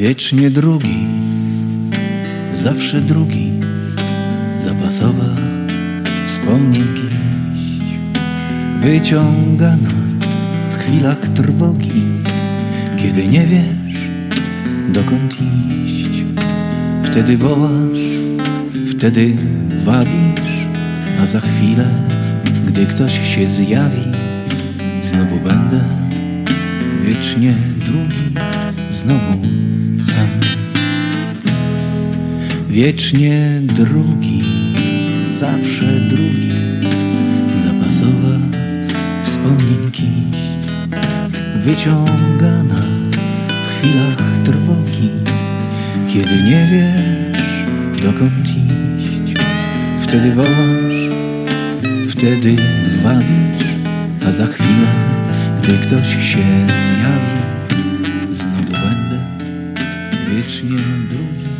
Wiecznie drugi, zawsze drugi, zapasowa wspomnień kiść, wyciągana w chwilach trwogi, kiedy nie wiesz, dokąd iść. Wtedy wołasz, wtedy wabisz, a za chwilę, gdy ktoś się zjawi, znowu będę wiecznie drugi, znowu sam. Wiecznie drugi, zawsze drugi, zapasowa wspomnień kiść, wyciągana w chwilach trwogi, kiedy nie wiesz, dokąd iść. Wtedy wołasz, wtedy wabisz, a za chwilę, gdy ktoś się zjawi, znowu będę wiecznie drugi,